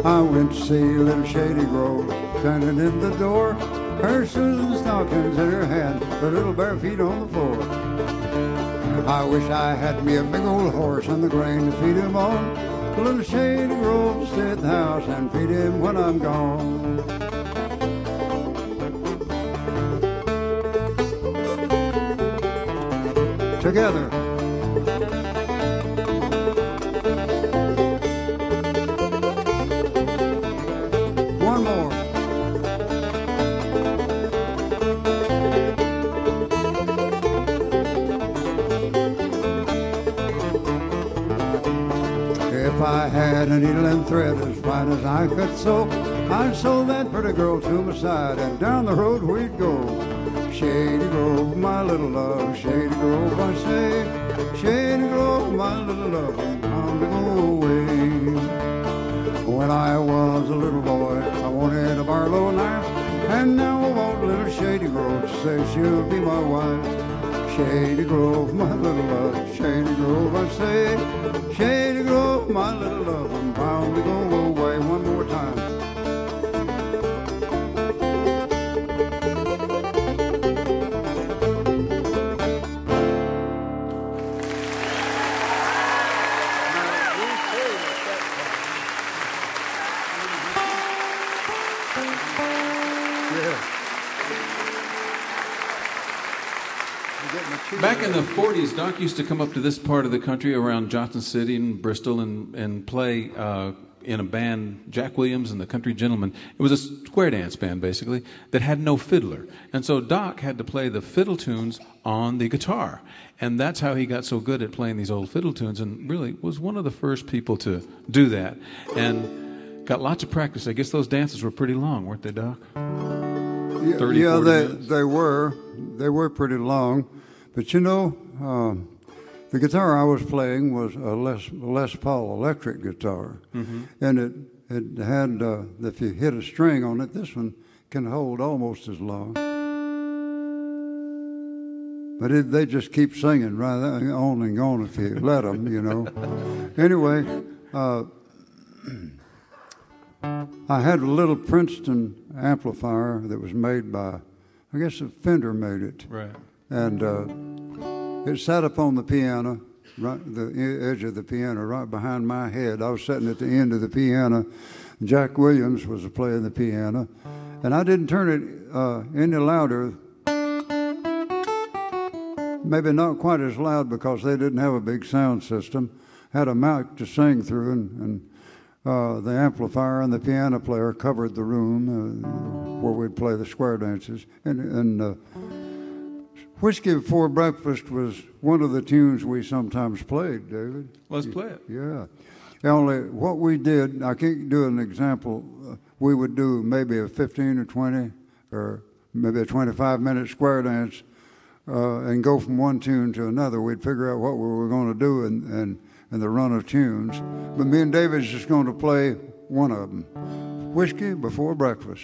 I went to see little Shady Grove, standing in the door, her Susan stockings in her hand, her little bare feet on the floor. I wish I had me a big old horse and the grain to feed him on. Little Shady Grove, stay at the house and feed him when I'm gone. Together. One more. If I had a needle and thread as fine as I could sew, I'd sew that pretty girl to my side, and down the road we'd go. Shady Grove, my little love, Shady Grove, I say. Shady Grove, my little love, I'm bound to go away. When I was a little boy, I wanted a Barlow knife, and now I want little Shady Grove to say she'll be my wife. Shady Grove, my little love, Shady Grove, I say. Shady Grove, my little love, I'm bound to go away. One more time. Back in the 40s, Doc used to come up to this part of the country around Johnson City and Bristol and play in a band, Jack Williams and the Country Gentlemen. It was a square dance band, basically, that had no fiddler. And so Doc had to play the fiddle tunes on the guitar. And that's how he got so good at playing these old fiddle tunes, and really was one of the first people to do that. And got lots of practice. I guess those dances were pretty long, weren't they, Doc? 30, yeah, 40 minutes? They were pretty long. But you know, the guitar I was playing was a Les Paul electric guitar, and it had if you hit a string on it, this one can hold almost as long. But they just keep singing right on and on if you let them, you know. Anyway, I had a little Princeton amplifier that was made by, I guess a Fender made it. Right. And it sat up on the piano, right the edge of the piano, right behind my head. I was sitting at the end of the piano. Jack Williams was playing the piano, and I didn't turn it any louder. Maybe not quite as loud because they didn't have a big sound system. Had a mic to sing through, and the amplifier and the piano player covered the room where we'd play the square dances. And Whiskey Before Breakfast was one of the tunes we sometimes played, David. Let's play it. Yeah. Only what we did, I can't do an example, we would do maybe a 15 or 20 or maybe a 25-minute square dance and go from one tune to another. We'd figure out what we were going to do in the run of tunes. But me and David's just going to play one of them, Whiskey Before Breakfast.